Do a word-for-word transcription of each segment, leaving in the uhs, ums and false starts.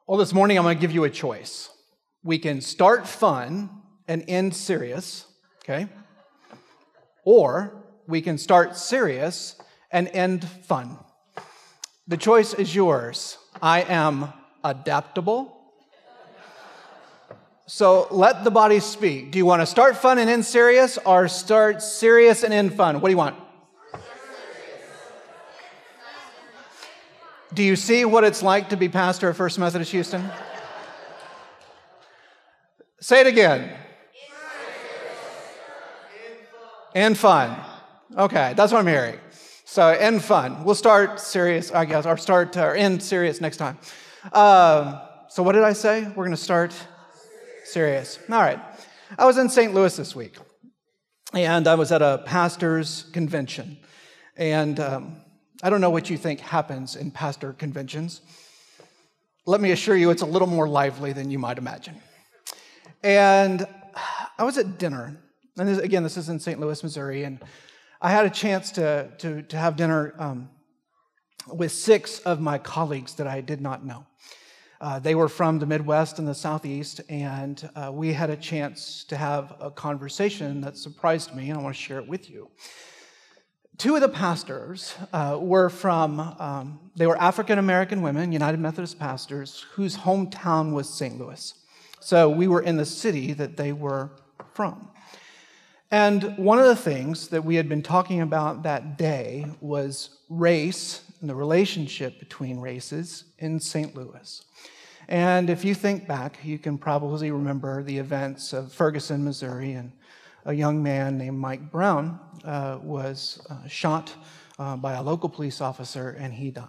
Well, this morning I'm going to give you a choice. We can start fun and end serious, okay? Or we can start serious and end fun. The choice is yours. I am adaptable. So let the body speak. Do you want to start fun and end serious, or start serious and end fun? What do you want? Do you see what it's like to be pastor at First Methodist Houston? Say it again. And fun. Okay, that's what I'm hearing. So, and fun. We'll start serious, I guess, or start or end serious next time. Um, so what did I say? We're going to start serious. All right. I was in Saint Louis this week, and I was at a pastor's convention. And um, I don't know what you think happens in pastor conventions. Let me assure you, it's a little more lively than you might imagine. And I was at dinner. And this, again, this is in Saint Louis, Missouri, and I had a chance to, to, to have dinner um, with six of my colleagues that I did not know. Uh, they were from the Midwest and the Southeast, and uh, we had a chance to have a conversation that surprised me, and I want to share it with you. Two of the pastors uh, were from, um, they were African-American women, United Methodist pastors, whose hometown was Saint Louis. So we were in the city that they were from. And one of the things that we had been talking about that day was race and the relationship between races in Saint Louis. And if you think back, you can probably remember the events of Ferguson, Missouri, and a young man named Mike Brown uh, was uh, shot uh, by a local police officer, and he died.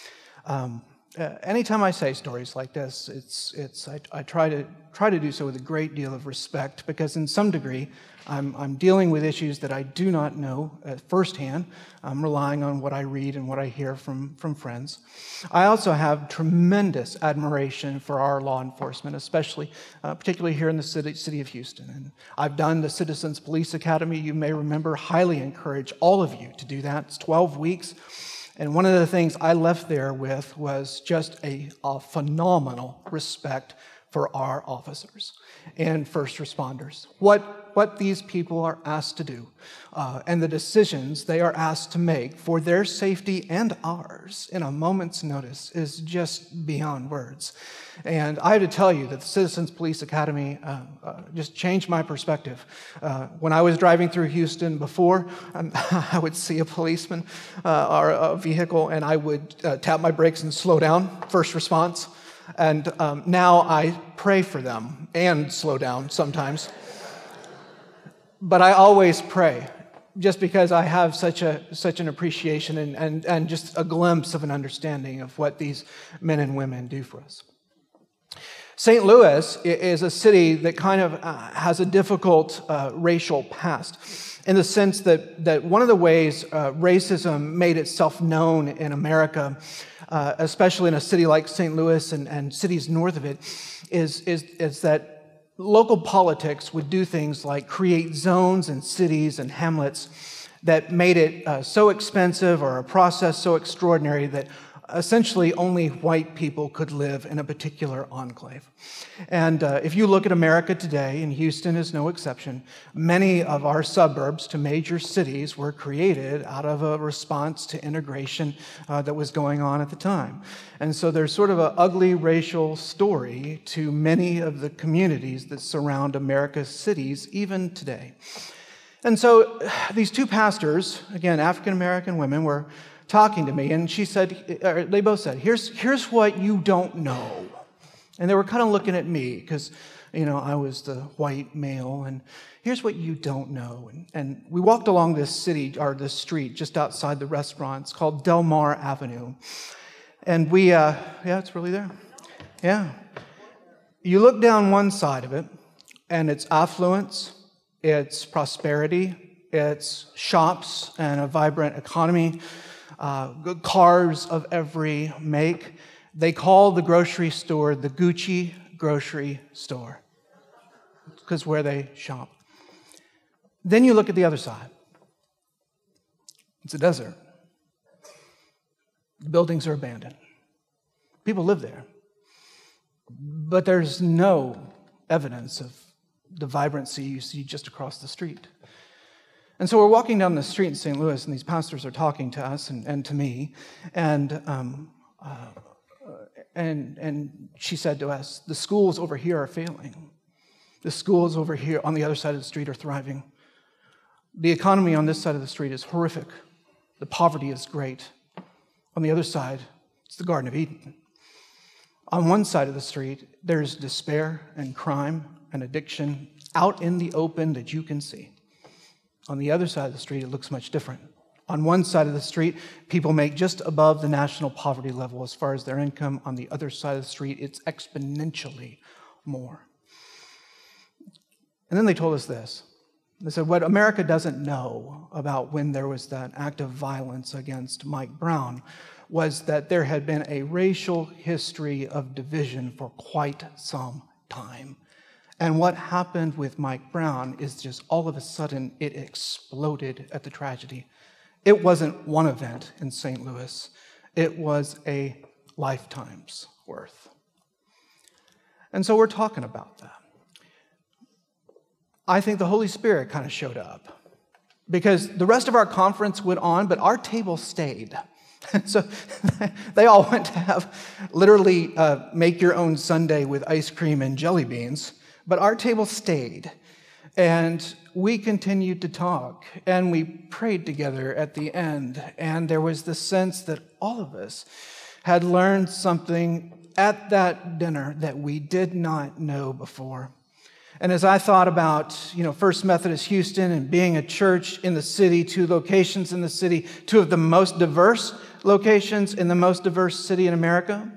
Um, uh, anytime I say stories like this, it's it's I, I try to try to do so with a great deal of respect, because in some degree, I'm I'm dealing with issues that I do not know uh, firsthand. I'm relying on what I read and what I hear from from friends. I also have tremendous admiration for our law enforcement, especially, uh, particularly here in the city, city of Houston. And I've done the Citizens Police Academy. You may remember, highly encourage all of you to do that. It's twelve weeks. And one of the things I left there with was just a, a phenomenal respect for our officers and first responders. What, what these people are asked to do uh, and the decisions they are asked to make for their safety and ours in a moment's notice is just beyond words. And I have to tell you that the Citizens Police Academy uh, uh, just changed my perspective. Uh, when I was driving through Houston before, um, I would see a policeman uh, or a vehicle, and I would uh, tap my brakes and slow down, first response. And um, now I pray for them and slow down sometimes. But I always pray, just because I have such a such an appreciation and, and, and just a glimpse of an understanding of what these men and women do for us. Saint Louis is a city that kind of uh, has a difficult uh, racial past, in the sense that, that one of the ways uh, racism made itself known in America, uh, especially in a city like Saint Louis and, and cities north of it, is, is, is that local politics would do things like create zones and cities and hamlets that made it uh, so expensive, or a process so extraordinary, that essentially only white people could live in a particular enclave. And uh, if you look at America today, and Houston is no exception, many of our suburbs to major cities were created out of a response to integration uh, that was going on at the time. And so there's sort of an ugly racial story to many of the communities that surround America's cities even today. And so these two pastors, again, African-American women, were talking to me, and she said, or they both said, here's, here's what you don't know. And they were kind of looking at me, because, you know, I was the white male, and here's what you don't know. And, and we walked along this city, or this street, just outside the restaurant. It's called Del Mar Avenue. And we, uh, yeah, it's really there. Yeah. You look down one side of it, and it's affluence, it's prosperity, it's shops and a vibrant economy, Uh, cars of every make. They call the grocery store the Gucci grocery store, because where they shop. Then you look at the other side. It's a desert. The buildings are abandoned. People live there. but there's no evidence of the vibrancy you see just across the street. And so we're walking down the street in Saint Louis, and these pastors are talking to us and, and to me, and um, uh, and and she said to us, the schools over here are failing. The schools over here on the other side of the street are thriving. The economy on this side of the street is horrific. The poverty is great. On the other side, it's the Garden of Eden. On one side of the street, there's despair and crime and addiction out in the open that you can see. On the other side of the street, it looks much different. On one side of the street, people make just above the national poverty level as far as their income. On the other side of the street, it's exponentially more. And then they told us this. They said, what America doesn't know about when there was that act of violence against Mike Brown was that there had been a racial history of division for quite some time. And what happened with Mike Brown is just all of a sudden it exploded at the tragedy. It wasn't one event in Saint Louis. It was a lifetime's worth. And so we're talking about that. I think the Holy Spirit kind of showed up because the rest of our conference went on, but our table stayed. So they all went to have literally uh, make your own sundae with ice cream and jelly beans, but our table stayed. And we continued to talk, and we prayed together at the end, and there was the sense that all of us had learned something at that dinner that we did not know before. And as I thought about, you know, First Methodist Houston and being a church in the city, two locations in the city, two of the most diverse locations in the most diverse city in America,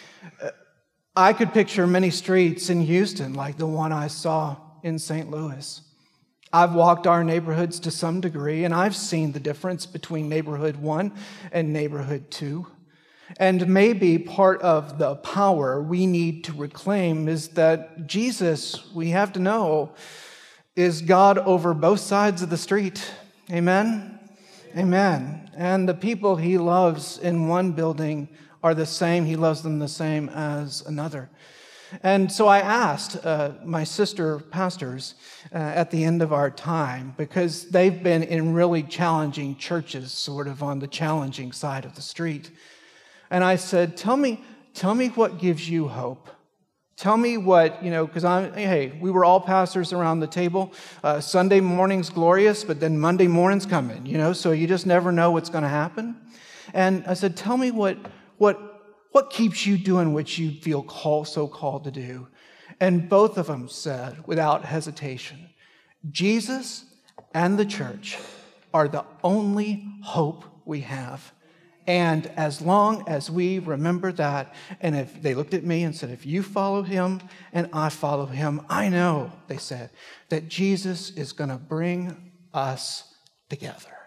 I could picture many streets in Houston like the one I saw in Saint Louis. I've walked our neighborhoods to some degree, and I've seen the difference between neighborhood one and neighborhood two. And maybe part of the power we need to reclaim is that Jesus, we have to know, is God over both sides of the street. Amen? Amen. And the people he loves in one building are the same. He loves them the same as another. And so I asked uh, my sister pastors uh, at the end of our time, because they've been in really challenging churches, sort of on the challenging side of the street. And I said, tell me, tell me what gives you hope. Tell me what, you know, because I'm, hey, we were all pastors around the table. Uh, Sunday morning's glorious, but then Monday morning's coming, you know, so you just never know what's going to happen. And I said, tell me what, what, what keeps you doing what you feel call, so called to do. And both of them said, without hesitation, Jesus and the church are the only hope we have. And as long as we remember that, and if they looked at me and said, if you follow him and I follow him, I know, they said, that Jesus is going to bring us together.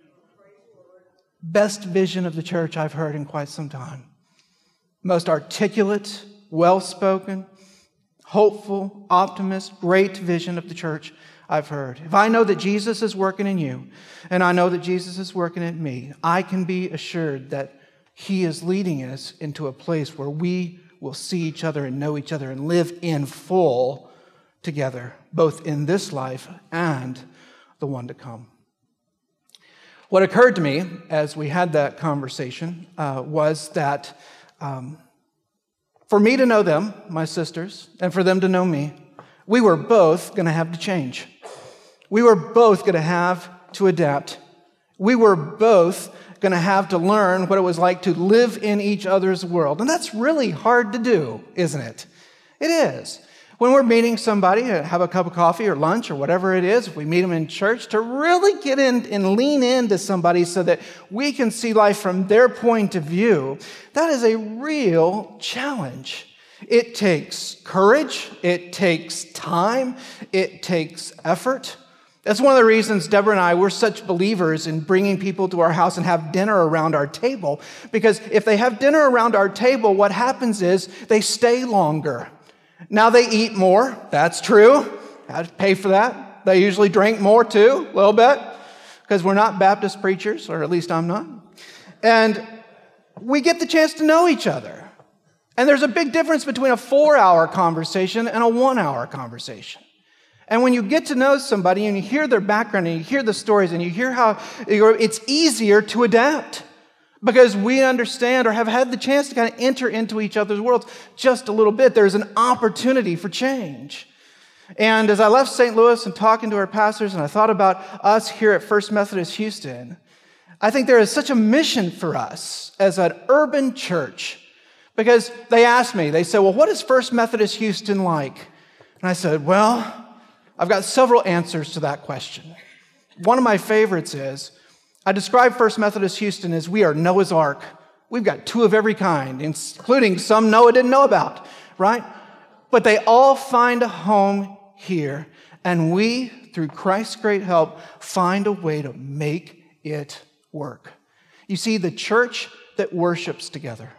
Best vision of the church I've heard in quite some time. Most articulate, well-spoken, hopeful, optimist, great vision of the church I've heard. If I know that Jesus is working in you, and I know that Jesus is working in me, I can be assured that he is leading us into a place where we will see each other and know each other and live in full together, both in this life and the one to come. What occurred to me as we had that conversation uh, was that um, for me to know them, my sisters, and for them to know me, we were both going to have to change. We were both going to have to adapt. We were both going to have to learn what it was like to live in each other's world. And that's really hard to do, isn't it? It is. When we're meeting somebody, have a cup of coffee or lunch or whatever it is, if we meet them in church, to really get in and lean into somebody so that we can see life from their point of view, that is a real challenge. It takes courage, it takes time, it takes effort. That's one of the reasons Deborah and I, we're such believers in bringing people to our house and have dinner around our table, because if they have dinner around our table, what happens is they stay longer. Now they eat more, that's true. I have to pay for that. They usually drink more too, a little bit, because we're not Baptist preachers, or at least I'm not. And we get the chance to know each other. And there's a big difference between a four-hour conversation and a one-hour conversation. And when you get to know somebody and you hear their background and you hear the stories and you hear how it's easier to adapt because we understand or have had the chance to kind of enter into each other's worlds just a little bit. There's an opportunity for change. And as I left Saint Louis and talking to our pastors and I thought about us here at First Methodist Houston, I think there is such a mission for us as an urban church because they asked me, they said, well, what is First Methodist Houston like? And I said, well, I've got several answers to that question. One of my favorites is, I describe First Methodist Houston as we are Noah's Ark. We've got two of every kind, including some Noah didn't know about, right? But they all find a home here, and we, through Christ's great help, find a way to make it work. You see, the church that worships together,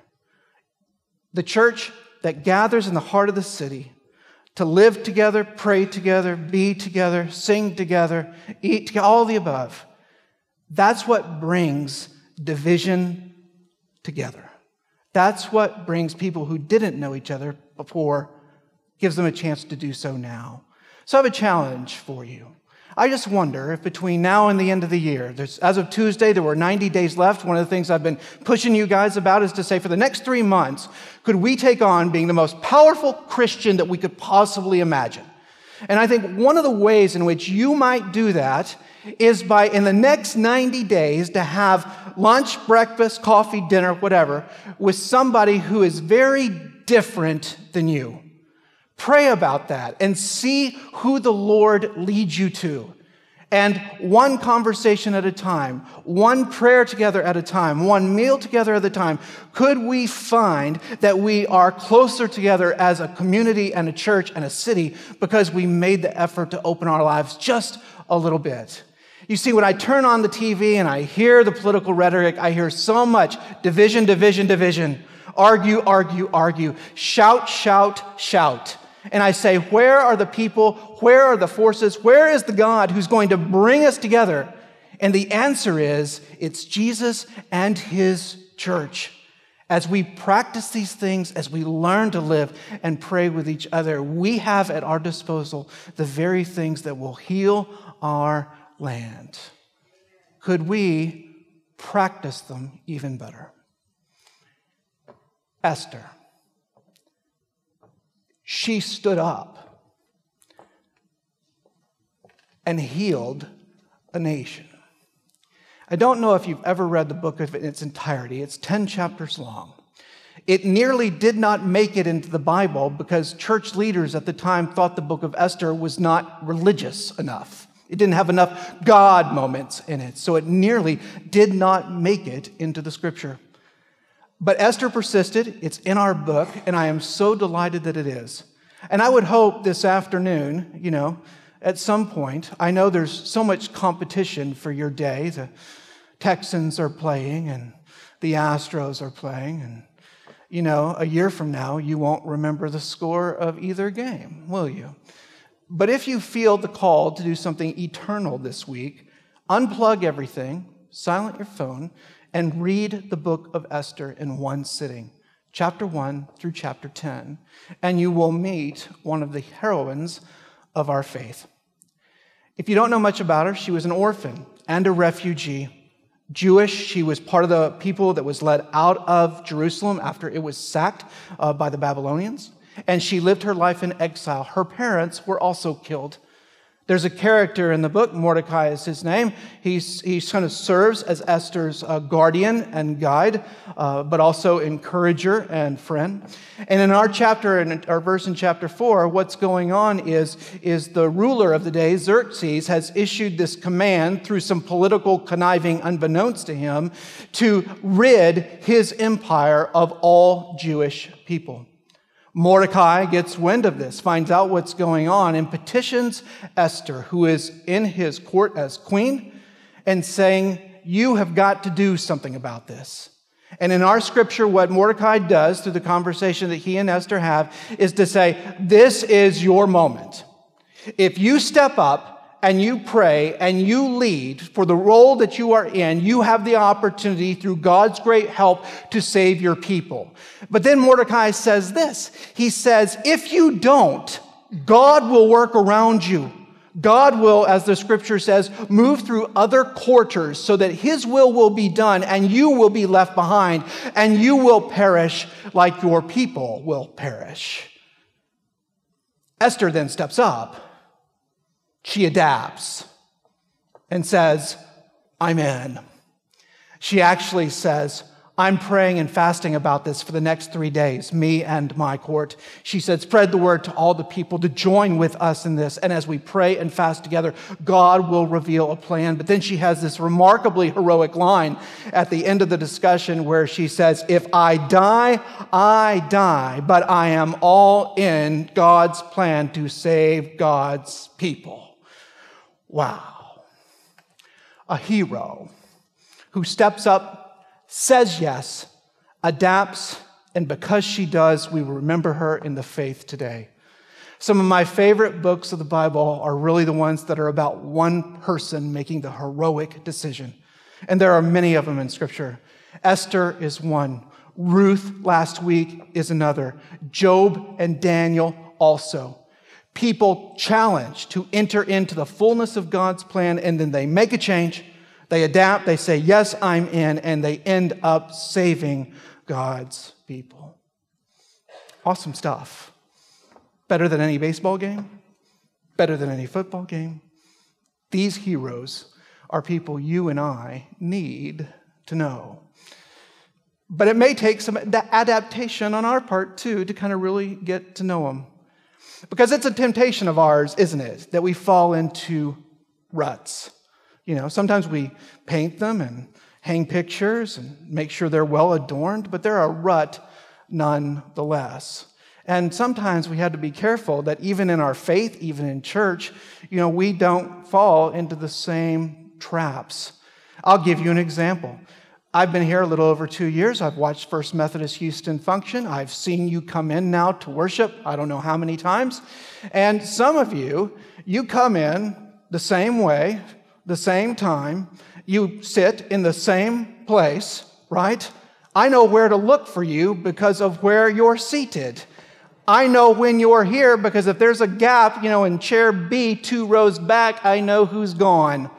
the church that gathers in the heart of the city, to live together, pray together, be together, sing together, eat together, all the above. That's what brings division together. That's what brings people who didn't know each other before, gives them a chance to do so now. So I have a challenge for you. I just wonder if between now and the end of the year, there's, as of Tuesday, there were ninety days left. One of the things I've been pushing you guys about is to say for the next three months, could we take on being the most powerful Christian that we could possibly imagine? And I think one of the ways in which you might do that is by, in the next ninety days, to have lunch, breakfast, coffee, dinner, whatever, with somebody who is very different than you. Pray about that and see who the Lord leads you to. And one conversation at a time, one prayer together at a time, one meal together at a time, could we find that we are closer together as a community and a church and a city because we made the effort to open our lives just a little bit? You see, when I turn on the T V and I hear the political rhetoric, I hear so much division, division, division, argue, argue, argue, shout, shout, shout. And I say, where are the people? Where are the forces? Where is the God who's going to bring us together? And the answer is, it's Jesus and his church. As we practice these things, as we learn to live and pray with each other, we have at our disposal the very things that will heal our land. Could we practice them even better? Esther. She stood up and healed a nation. I don't know if you've ever read the book in its entirety. It's ten chapters long. It nearly did not make it into the Bible because church leaders at the time thought the book of Esther was not religious enough. It didn't have enough God moments in it, so it nearly did not make it into the scripture. But Esther persisted. It's in our book, and I am so delighted that it is. And I would hope this afternoon, you know, at some point, I know there's so much competition for your day. The Texans are playing, and the Astros are playing, and, you know, a year from now, you won't remember the score of either game, will you? But if you feel the call to do something eternal this week, unplug everything, silent your phone, and read the book of Esther in one sitting, chapter one through chapter ten, and you will meet one of the heroines of our faith. If you don't know much about her, she was an orphan and a refugee. Jewish, she was part of the people that was led out of Jerusalem after it was sacked uh, by the Babylonians, and she lived her life in exile. Her parents were also killed. There's a character in the book, Mordecai is his name. He's, he kind of serves as Esther's uh, guardian and guide, uh, but also encourager and friend. And in our chapter, in our verse in chapter four, what's going on is, is the ruler of the day, Xerxes, has issued this command through some political conniving unbeknownst to him to rid his empire of all Jewish people. Mordecai gets wind of this, finds out what's going on, and petitions Esther, who is in his court as queen, and saying, you have got to do something about this. And in our scripture, what Mordecai does through the conversation that he and Esther have is to say, this is your moment. If you step up and you pray and you lead for the role that you are in, you have the opportunity through God's great help to save your people. But then Mordecai says this. He says, if you don't, God will work around you. God will, as the scripture says, move through other quarters so that his will will be done and you will be left behind and you will perish like your people will perish. Esther then steps up. She adapts and says, I'm in. She actually says, I'm praying and fasting about this for the next three days, me and my court. She said, spread the word to all the people to join with us in this. And as we pray and fast together, God will reveal a plan. But then she has this remarkably heroic line at the end of the discussion where she says, if I die, I die, but I am all in God's plan to save God's people. Wow. A hero who steps up, says yes, adapts, and because she does, we remember her in the faith today. Some of my favorite books of the Bible are really the ones that are about one person making the heroic decision. And there are many of them in Scripture. Esther is one. Ruth last week is another. Job and Daniel also. People challenged to enter into the fullness of God's plan, and then they make a change, they adapt, they say, yes, I'm in, and they end up saving God's people. Awesome stuff. Better than any baseball game, better than any football game. These heroes are people you and I need to know. But it may take some adaptation on our part, too, to kind of really get to know them. Because it's a temptation of ours, isn't it, that we fall into ruts. You know, sometimes we paint them and hang pictures and make sure they're well adorned, but they're a rut nonetheless. And sometimes we have to be careful that even in our faith, even in church, you know, we don't fall into the same traps. I'll give you an example. I've been here a little over two years. I've watched First Methodist Houston function. I've seen you come in now to worship, I don't know how many times. And some of you, you come in the same way, the same time. You sit in the same place, right? I know where to look for you because of where you're seated. I know when you're here because if there's a gap, you know, in chair B, two rows back, I know who's gone.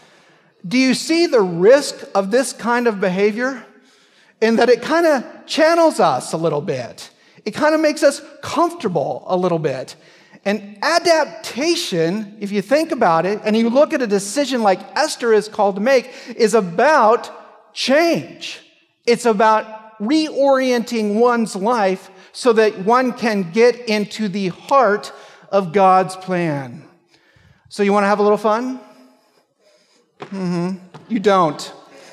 Do you see the risk of this kind of behavior? In that it kind of channels us a little bit. It kind of makes us comfortable a little bit. And adaptation, if you think about it, and you look at a decision like Esther is called to make, is about change. It's about reorienting one's life so that one can get into the heart of God's plan. So you want to have a little fun? Mm-hmm. You don't.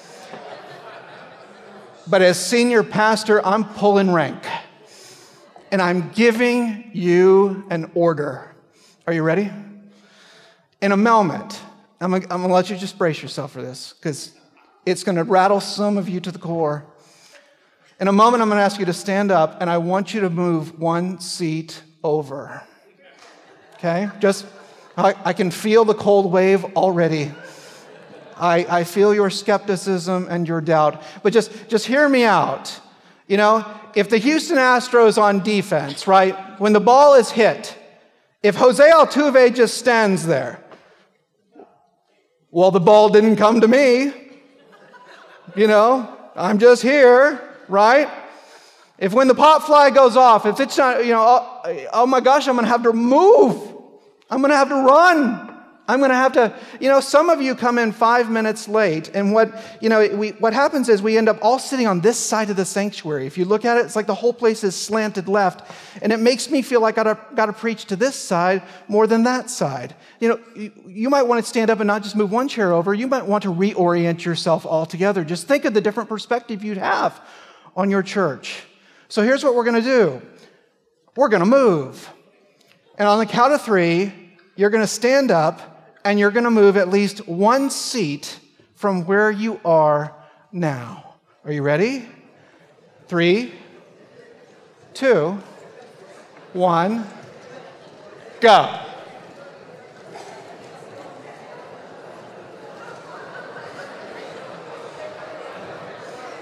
But as senior pastor, I'm pulling rank. And I'm giving you an order. Are you ready? In a moment, I'm going to let you just brace yourself for this because it's going to rattle some of you to the core. In a moment, I'm going to ask you to stand up, and I want you to move one seat over. Okay? Just, I, I can feel the cold wave already. I, I feel your skepticism and your doubt. But just, just hear me out. You know, if the Houston Astros on defense, right, when the ball is hit, if Jose Altuve just stands there, well, the ball didn't come to me. You know, I'm just here, right? If when the pop fly goes off, if it's not, you know, oh, oh my gosh, I'm going to have to move. I'm going to have to run. I'm going to have to, you know, some of you come in five minutes late, and what, you know, we, what happens is we end up all sitting on this side of the sanctuary. If you look at it, it's like the whole place is slanted left, and it makes me feel like I got got to preach to this side more than that side. You know, you, you might want to stand up and not just move one chair over. You might want to reorient yourself altogether. Just think of the different perspective you'd have on your church. So here's what we're going to do. We're going to move. And on the count of three, you're going to stand up, and you're going to move at least one seat from where you are now. Are you ready? Three, two, one, go.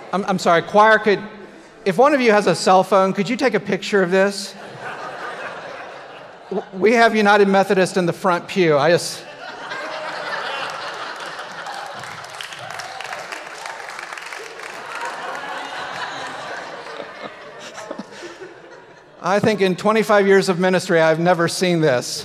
I'm, I'm sorry, choir, could, if one of you has a cell phone, could you take a picture of this? We have United Methodist in the front pew. I just... I think in twenty-five years of ministry, I've never seen this.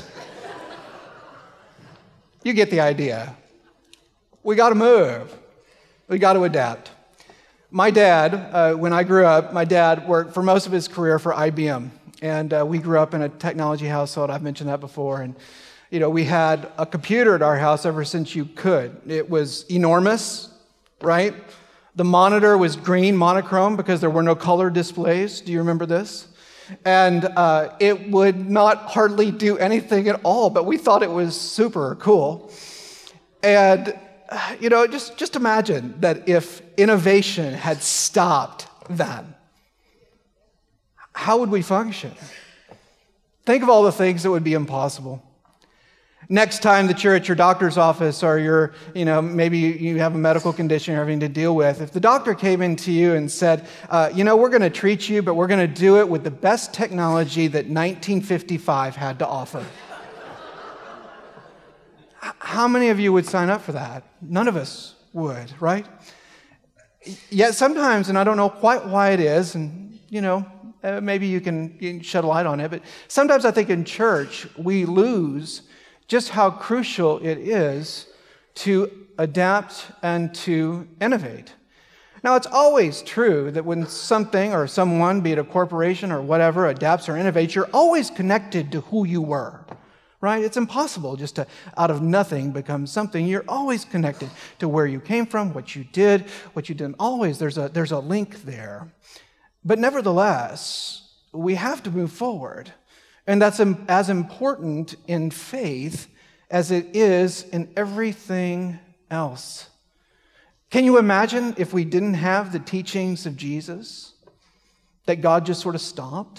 You get the idea. We got to move. We got to adapt. My dad, uh, when I grew up, my dad worked for most of his career for I B M. And uh, we grew up in a technology household. I've mentioned that before. And, you know, we had a computer at our house ever since you could. It was enormous, right? The monitor was green monochrome because there were no color displays. Do you remember this? And uh, it would not hardly do anything at all, but we thought it was super cool. And, you know, just, just imagine that if innovation had stopped then, how would we function? Think of all the things that would be impossible. Next time that you're at your doctor's office or you're, you know, maybe you have a medical condition you're having to deal with, if the doctor came into you and said, uh, you know, we're going to treat you, but we're going to do it with the best technology that nineteen fifty-five had to offer. How many of you would sign up for that? None of us would, right? Yet sometimes, and I don't know quite why it is, and, you know, uh, maybe you can, you can shed a light on it, but sometimes I think in church we lose just how crucial it is to adapt and to innovate. Now, it's always true that when something or someone, be it a corporation or whatever, adapts or innovates, you're always connected to who you were, right? It's impossible just to, out of nothing, become something. You're always connected to where you came from, what you did, what you didn't. Always, there's a, there's a link there. But nevertheless, we have to move forward. And that's as important in faith as it is in everything else. Can you imagine if we didn't have the teachings of Jesus, that God just sort of stopped,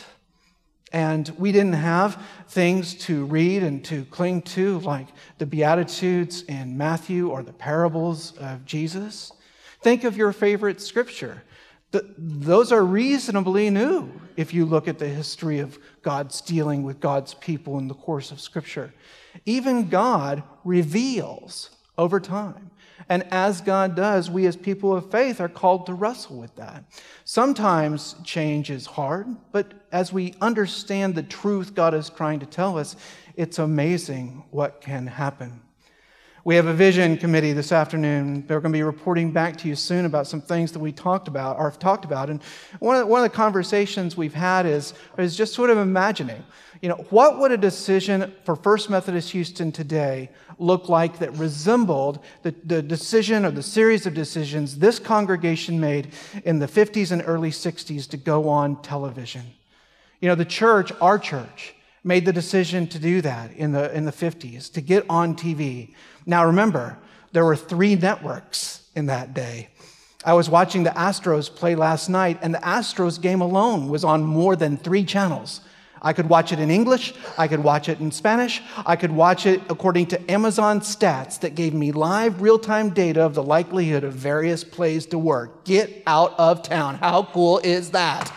and we didn't have things to read and to cling to like the Beatitudes in Matthew or the parables of Jesus? Think of your favorite scripture. The, those are reasonably new if you look at the history of God's dealing with God's people in the course of Scripture. Even God reveals over time. And as God does, we as people of faith are called to wrestle with that. Sometimes change is hard, but as we understand the truth God is trying to tell us, it's amazing what can happen. We have a vision committee this afternoon. They're going to be reporting back to you soon about some things that we talked about or have talked about. And one of the, one of the conversations we've had is, is just sort of imagining, you know, what would a decision for First Methodist Houston today look like that resembled the, the decision or the series of decisions this congregation made in the fifties and early sixties to go on television? You know, the church, our church, made the decision to do that in the in the fifties, to get on T V. Now remember, there were three networks in that day. I was watching the Astros play last night, and the Astros game alone was on more than three channels. I could watch it in English, I could watch it in Spanish, I could watch it according to Amazon stats that gave me live real-time data of the likelihood of various plays to work. Get out of town. How cool is that?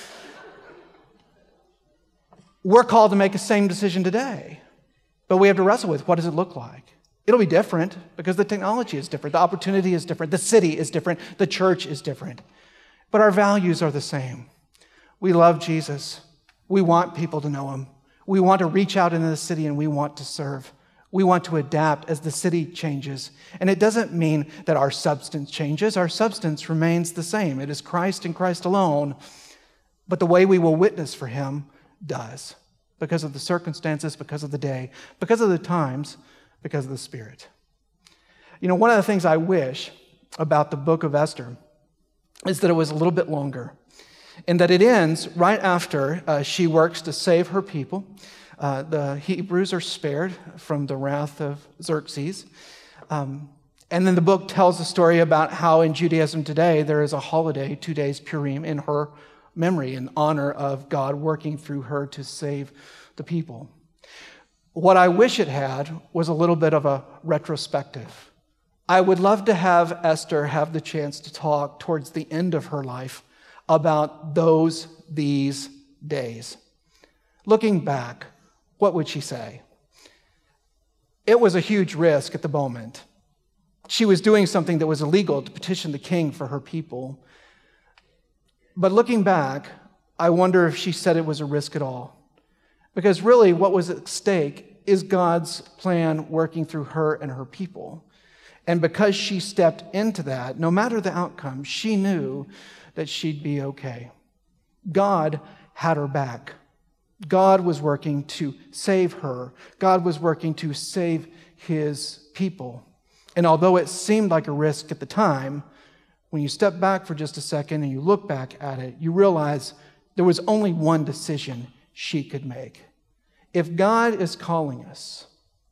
We're called to make the same decision today, but we have to wrestle with what does it look like? It'll be different because the technology is different, the opportunity is different, the city is different, the church is different, but our values are the same. We love Jesus. We want people to know him. We want to reach out into the city and we want to serve. We want to adapt as the city changes. And it doesn't mean that our substance changes. Our substance remains the same. It is Christ and Christ alone, but the way we will witness for him does, because of the circumstances, because of the day, because of the times, because of the Spirit. You know, one of the things I wish about the book of Esther is that it was a little bit longer, and that it ends right after uh, she works to save her people. Uh, the Hebrews are spared from the wrath of Xerxes. Um, and then the book tells the story about how in Judaism today there is a holiday, two days Purim, in her memory in honor of God working through her to save the people. What I wish it had was a little bit of a retrospective, I would love to have Esther have the chance to talk towards the end of her life about those, these days. Looking back, what would she say? It was a huge risk at the moment. She was doing something that was illegal to petition the king for her people. But looking back, I wonder if she said it was a risk at all. Because really what was at stake is God's plan working through her and her people. And because she stepped into that, no matter the outcome, she knew that she'd be okay. God had her back. God was working to save her. God was working to save his people. And although it seemed like a risk at the time, when you step back for just a second and you look back at it, you realize there was only one decision she could make. If God is calling us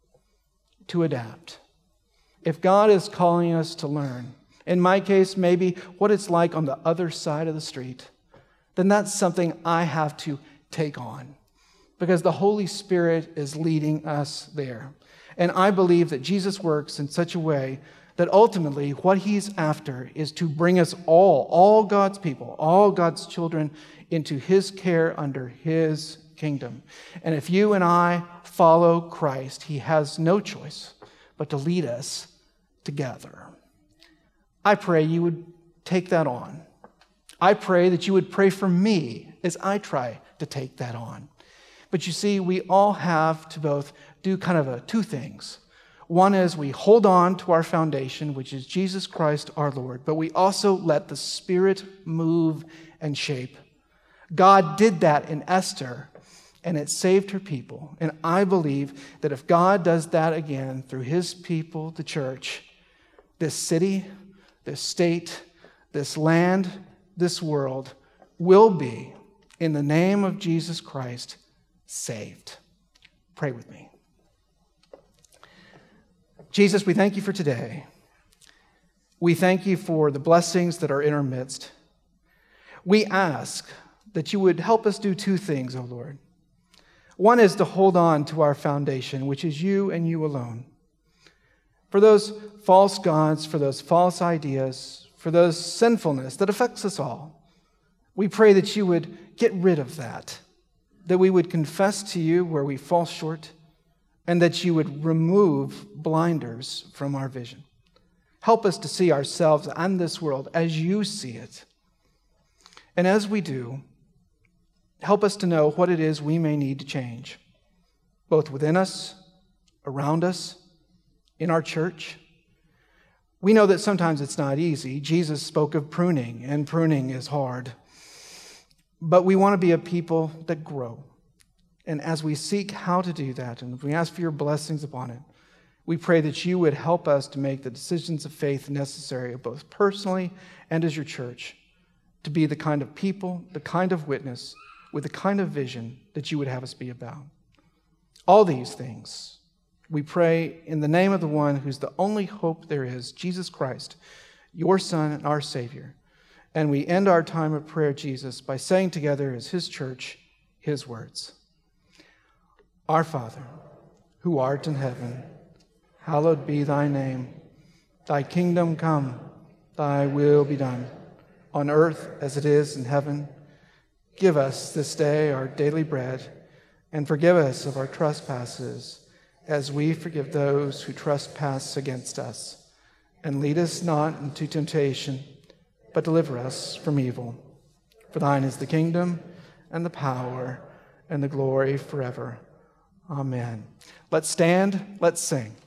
to adapt, if God is calling us to learn, in my case, maybe what it's like on the other side of the street, then that's something I have to take on because the Holy Spirit is leading us there. And I believe that Jesus works in such a way that ultimately what he's after is to bring us all, all God's people, all God's children into his care under his kingdom. And if you and I follow Christ, he has no choice but to lead us together. I pray you would take that on. I pray that you would pray for me as I try to take that on. But you see, we all have to both do kind of a, two things. One is we hold on to our foundation, which is Jesus Christ our Lord, but we also let the Spirit move and shape. God did that in Esther, and it saved her people. And I believe that if God does that again through his people, the church, this city, this state, this land, this world will be, in the name of Jesus Christ, saved. Pray with me. Jesus, we thank you for today. We thank you for the blessings that are in our midst. We ask that you would help us do two things, O Lord. One is to hold on to our foundation, which is you and you alone. For those false gods, for those false ideas, for those sinfulness that affects us all, we pray that you would get rid of that, that we would confess to you where we fall short, and that you would remove blinders from our vision. Help us to see ourselves and this world as you see it. And as we do, help us to know what it is we may need to change, both within us, around us, in our church. We know that sometimes it's not easy. Jesus spoke of pruning, and pruning is hard. But we want to be a people that grow. And as we seek how to do that, and we ask for your blessings upon it, we pray that you would help us to make the decisions of faith necessary, both personally and as your church, to be the kind of people, the kind of witness, with the kind of vision that you would have us be about. All these things, we pray in the name of the one who's the only hope there is, Jesus Christ, your Son and our Savior. And we end our time of prayer, Jesus, by saying together as his church, his words. Our Father, who art in heaven, hallowed be thy name. Thy kingdom come, thy will be done, on earth as it is in heaven. Give us this day our daily bread, and forgive us of our trespasses, as we forgive those who trespass against us. And lead us not into temptation, but deliver us from evil. For thine is the kingdom, and the power, and the glory forever. Amen. Let's stand, let's sing.